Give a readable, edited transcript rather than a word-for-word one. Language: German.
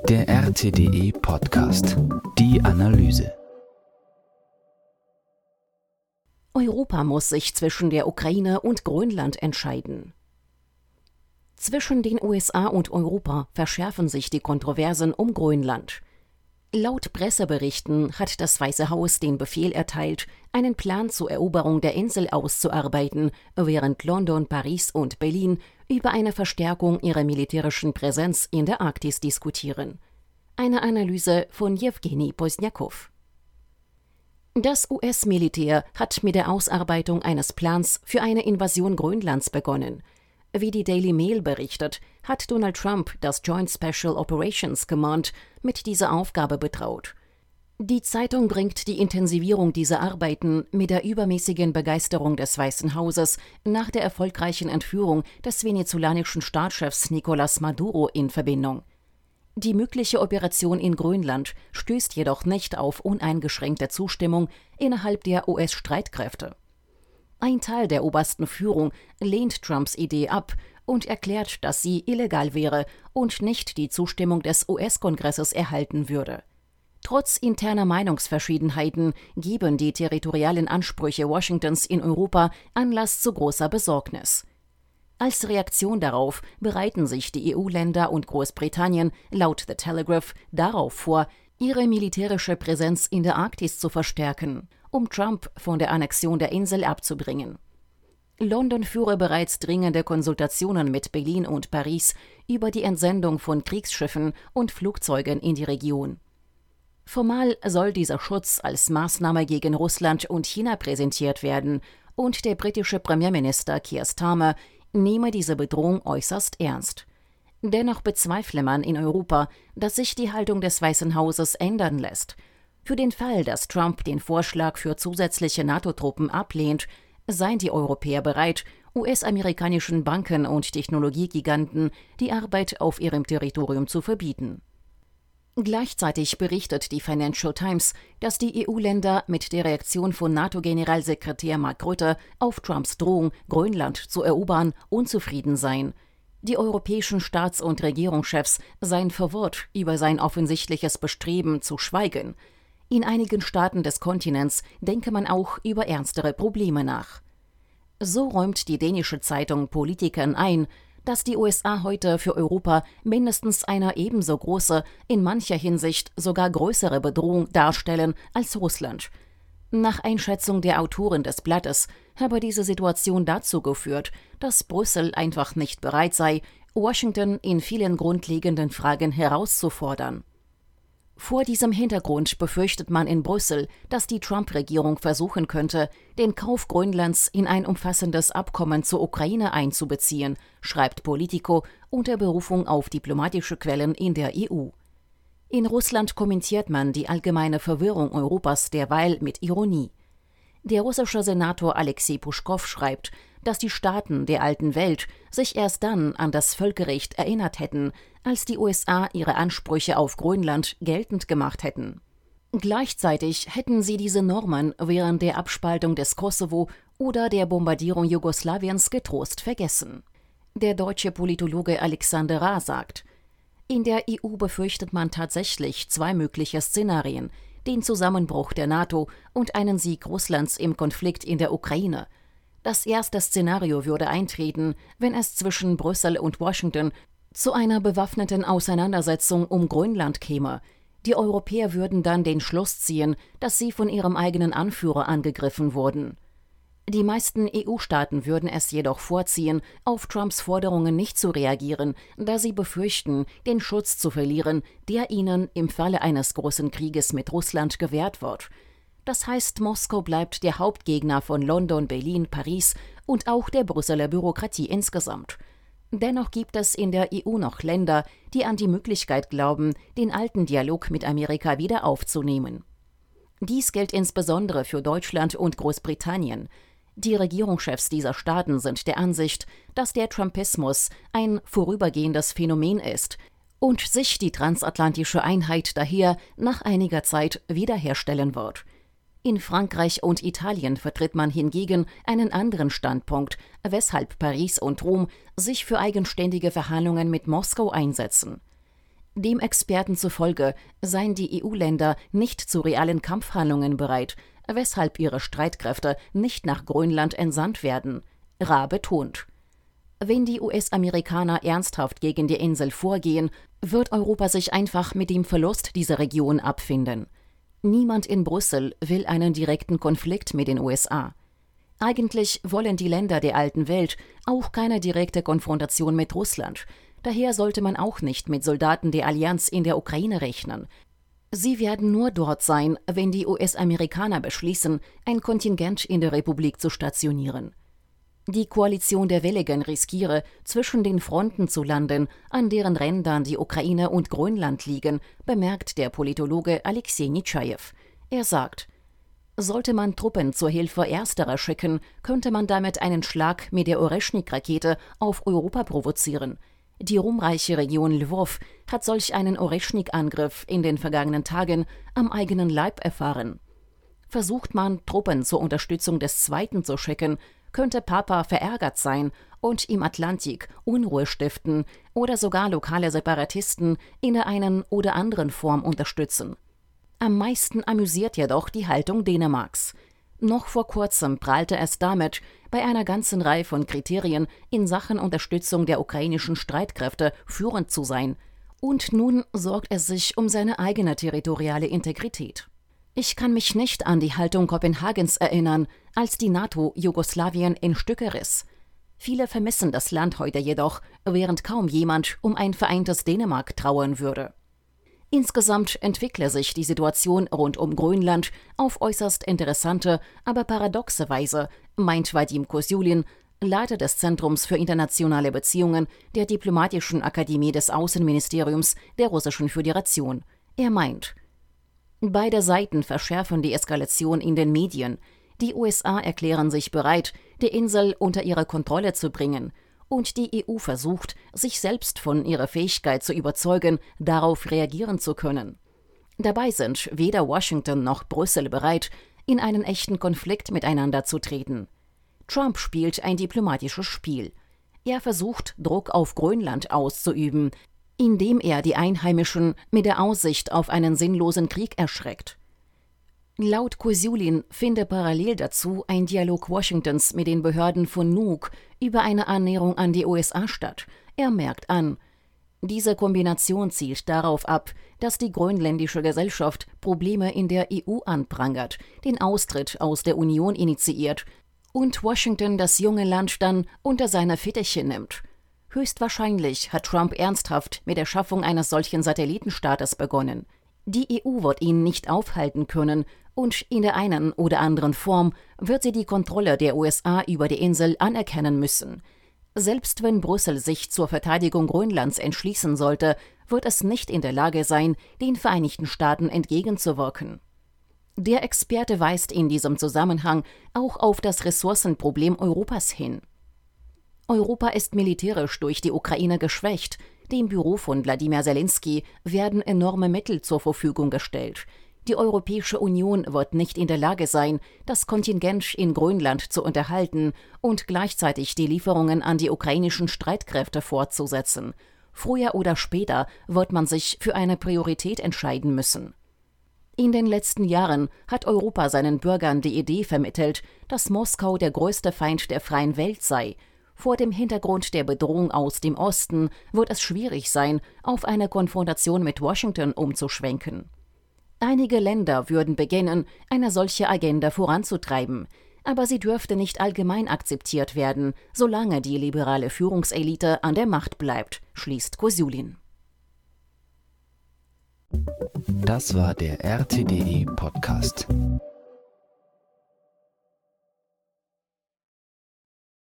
Der RTDE Podcast. Die Analyse. Europa muss sich zwischen der Ukraine und Grönland entscheiden. Zwischen den USA und Europa verschärfen sich die Kontroversen um Grönland. Laut Presseberichten hat das Weiße Haus den Befehl erteilt, einen Plan zur Eroberung der Insel auszuarbeiten, während London, Paris und Berlin über eine Verstärkung ihrer militärischen Präsenz in der Arktis diskutieren. Eine Analyse von Jewgeni Posnjakow. Das US-Militär hat mit der Ausarbeitung eines Plans für eine Invasion Grönlands begonnen. Wie die Daily Mail berichtet, hat Donald Trump das Joint Special Operations Command mit dieser Aufgabe betraut. Die Zeitung bringt die Intensivierung dieser Arbeiten mit der übermäßigen Begeisterung des Weißen Hauses nach der erfolgreichen Entführung des venezolanischen Staatschefs Nicolás Maduro in Verbindung. Die mögliche Operation in Grönland stößt jedoch nicht auf uneingeschränkte Zustimmung innerhalb der US-Streitkräfte. Ein Teil der obersten Führung lehnt Trumps Idee ab und erklärt, dass sie illegal wäre und nicht die Zustimmung des US-Kongresses erhalten würde. Trotz interner Meinungsverschiedenheiten geben die territorialen Ansprüche Washingtons in Europa Anlass zu großer Besorgnis. Als Reaktion darauf bereiten sich die EU-Länder und Großbritannien laut The Telegraph darauf vor, ihre militärische Präsenz in der Arktis zu verstärken, um Trump von der Annexion der Insel abzubringen. London führe bereits dringende Konsultationen mit Berlin und Paris über die Entsendung von Kriegsschiffen und Flugzeugen in die Region. Formal soll dieser Schutz als Maßnahme gegen Russland und China präsentiert werden und der britische Premierminister Keir Starmer nehme diese Bedrohung äußerst ernst. Dennoch bezweifle man in Europa, dass sich die Haltung des Weißen Hauses ändern lässt. Für den Fall, dass Trump den Vorschlag für zusätzliche NATO-Truppen ablehnt, seien die Europäer bereit, US-amerikanischen Banken und Technologiegiganten die Arbeit auf ihrem Territorium zu verbieten. Gleichzeitig berichtet die Financial Times, dass die EU-Länder mit der Reaktion von NATO-Generalsekretär Mark Rutte auf Trumps Drohung, Grönland zu erobern, unzufrieden seien. Die europäischen Staats- und Regierungschefs seien verwirrt über sein offensichtliches Bestreben zu schweigen. In einigen Staaten des Kontinents denke man auch über ernstere Probleme nach. So räumt die dänische Zeitung Politikern ein, dass die USA heute für Europa mindestens eine ebenso große, in mancher Hinsicht sogar größere Bedrohung darstellen als Russland. Nach Einschätzung der Autoren des Blattes habe diese Situation dazu geführt, dass Brüssel einfach nicht bereit sei, Washington in vielen grundlegenden Fragen herauszufordern. Vor diesem Hintergrund befürchtet man in Brüssel, dass die Trump-Regierung versuchen könnte, den Kauf Grönlands in ein umfassendes Abkommen zur Ukraine einzubeziehen, schreibt Politico unter Berufung auf diplomatische Quellen in der EU. In Russland kommentiert man die allgemeine Verwirrung Europas derweil mit Ironie. Der russische Senator Alexei Puschkow schreibt, dass die Staaten der alten Welt sich erst dann an das Völkerrecht erinnert hätten, als die USA ihre Ansprüche auf Grönland geltend gemacht hätten. Gleichzeitig hätten sie diese Normen während der Abspaltung des Kosovo oder der Bombardierung Jugoslawiens getrost vergessen. Der deutsche Politologe Alexander Rahr sagt, in der EU befürchtet man tatsächlich zwei mögliche Szenarien, den Zusammenbruch der NATO und einen Sieg Russlands im Konflikt in der Ukraine. Das erste Szenario würde eintreten, wenn es zwischen Brüssel und Washington zu einer bewaffneten Auseinandersetzung um Grönland käme. Die Europäer würden dann den Schluss ziehen, dass sie von ihrem eigenen Anführer angegriffen wurden. Die meisten EU-Staaten würden es jedoch vorziehen, auf Trumps Forderungen nicht zu reagieren, da sie befürchten, den Schutz zu verlieren, der ihnen im Falle eines großen Krieges mit Russland gewährt wird. Das heißt, Moskau bleibt der Hauptgegner von London, Berlin, Paris und auch der Brüsseler Bürokratie insgesamt. Dennoch gibt es in der EU noch Länder, die an die Möglichkeit glauben, den alten Dialog mit Amerika wieder aufzunehmen. Dies gilt insbesondere für Deutschland und Großbritannien. Die Regierungschefs dieser Staaten sind der Ansicht, dass der Trumpismus ein vorübergehendes Phänomen ist und sich die transatlantische Einheit daher nach einiger Zeit wiederherstellen wird. In Frankreich und Italien vertritt man hingegen einen anderen Standpunkt, weshalb Paris und Rom sich für eigenständige Verhandlungen mit Moskau einsetzen. Dem Experten zufolge seien die EU-Länder nicht zu realen Kampfhandlungen bereit, weshalb ihre Streitkräfte nicht nach Grönland entsandt werden. Ra betont: Wenn die US-Amerikaner ernsthaft gegen die Insel vorgehen, wird Europa sich einfach mit dem Verlust dieser Region abfinden. Niemand in Brüssel will einen direkten Konflikt mit den USA. Eigentlich wollen die Länder der alten Welt auch keine direkte Konfrontation mit Russland. Daher sollte man auch nicht mit Soldaten der Allianz in der Ukraine rechnen. Sie werden nur dort sein, wenn die US-Amerikaner beschließen, ein Kontingent in der Republik zu stationieren. Die Koalition der Willigen riskiere, zwischen den Fronten zu landen, an deren Rändern die Ukraine und Grönland liegen, bemerkt der Politologe Alexei Nitschajew. Er sagt: Sollte man Truppen zur Hilfe ersterer schicken, könnte man damit einen Schlag mit der Oreschnik-Rakete auf Europa provozieren. Die ruhmreiche Region Lwow hat solch einen Oreschnik-Angriff in den vergangenen Tagen am eigenen Leib erfahren. Versucht man, Truppen zur Unterstützung des Zweiten zu schicken, könnte Papa verärgert sein und im Atlantik Unruhe stiften oder sogar lokale Separatisten in der einen oder anderen Form unterstützen. Am meisten amüsiert jedoch die Haltung Dänemarks. Noch vor kurzem prahlte es damit, bei einer ganzen Reihe von Kriterien in Sachen Unterstützung der ukrainischen Streitkräfte führend zu sein. Und nun sorgt es sich um seine eigene territoriale Integrität. Ich kann mich nicht an die Haltung Kopenhagens erinnern, als die NATO Jugoslawien in Stücke riss. Viele vermissen das Land heute jedoch, während kaum jemand um ein vereintes Dänemark trauern würde. Insgesamt entwickle sich die Situation rund um Grönland auf äußerst interessante, aber paradoxe Weise, meint Vadim Kozulin, Leiter des Zentrums für internationale Beziehungen der Diplomatischen Akademie des Außenministeriums der Russischen Föderation. Er meint: Beide Seiten verschärfen die Eskalation in den Medien. Die USA erklären sich bereit, die Insel unter ihre Kontrolle zu bringen. Und die EU versucht, sich selbst von ihrer Fähigkeit zu überzeugen, darauf reagieren zu können. Dabei sind weder Washington noch Brüssel bereit, in einen echten Konflikt miteinander zu treten. Trump spielt ein diplomatisches Spiel. Er versucht, Druck auf Grönland auszuüben, indem er die Einheimischen mit der Aussicht auf einen sinnlosen Krieg erschreckt. Laut Kozulin finde parallel dazu ein Dialog Washingtons mit den Behörden von Nuuk über eine Annäherung an die USA statt. Er merkt an: Diese Kombination zielt darauf ab, dass die grönländische Gesellschaft Probleme in der EU anprangert, den Austritt aus der Union initiiert und Washington das junge Land dann unter seine Fittiche nimmt. Höchstwahrscheinlich hat Trump ernsthaft mit der Schaffung eines solchen Satellitenstaates begonnen. Die EU wird ihn nicht aufhalten können und in der einen oder anderen Form wird sie die Kontrolle der USA über die Insel anerkennen müssen. Selbst wenn Brüssel sich zur Verteidigung Grönlands entschließen sollte, wird es nicht in der Lage sein, den Vereinigten Staaten entgegenzuwirken. Der Experte weist in diesem Zusammenhang auch auf das Ressourcenproblem Europas hin. Europa ist militärisch durch die Ukraine geschwächt. Dem Büro von Wladimir Selenskyj werden enorme Mittel zur Verfügung gestellt. Die Europäische Union wird nicht in der Lage sein, das Kontingent in Grönland zu unterhalten und gleichzeitig die Lieferungen an die ukrainischen Streitkräfte fortzusetzen. Früher oder später wird man sich für eine Priorität entscheiden müssen. In den letzten Jahren hat Europa seinen Bürgern die Idee vermittelt, dass Moskau der größte Feind der freien Welt sei. Vor dem Hintergrund der Bedrohung aus dem Osten wird es schwierig sein, auf eine Konfrontation mit Washington umzuschwenken. Einige Länder würden beginnen, eine solche Agenda voranzutreiben, aber sie dürfte nicht allgemein akzeptiert werden, solange die liberale Führungselite an der Macht bleibt, schließt Kozulin. Das war der RTDE-Podcast.